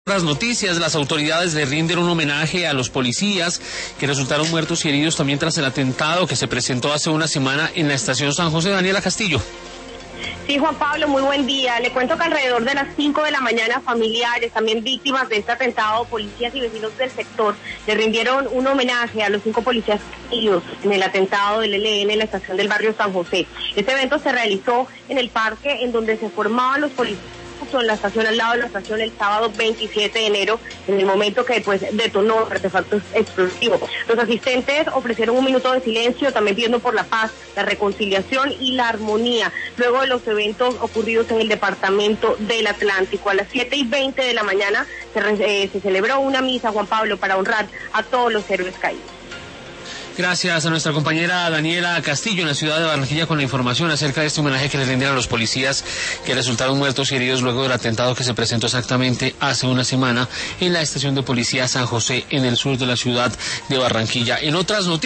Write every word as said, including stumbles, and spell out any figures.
Las noticias, las autoridades le rinden un homenaje a los policías que resultaron muertos y heridos también tras el atentado que se presentó hace una semana en la estación San José. Daniela Castillo. Sí, Juan Pablo, muy buen día. Le cuento que alrededor de las cinco de la mañana, familiares, también víctimas de este atentado, policías y vecinos del sector, le rindieron un homenaje a los cinco policías heridos en el atentado del E L N en la estación del barrio San José. Este evento se realizó en el parque en donde se formaban los policías en la estación, al lado de la estación, el sábado veintisiete de enero, en el momento que pues detonó el artefacto explosivo. Los asistentes ofrecieron un minuto de silencio, también pidiendo por la paz, la reconciliación y la armonía, luego de los eventos ocurridos en el departamento del Atlántico. A las siete y veinte de la mañana se, eh, se celebró una misa, Juan Pablo, para honrar a todos los héroes caídos. Gracias a nuestra compañera Daniela Castillo en la ciudad de Barranquilla con la información acerca de este homenaje que le rindieron a los policías que resultaron muertos y heridos luego del atentado que se presentó exactamente hace una semana en la estación de policía San José en el sur de la ciudad de Barranquilla. En otras noticias.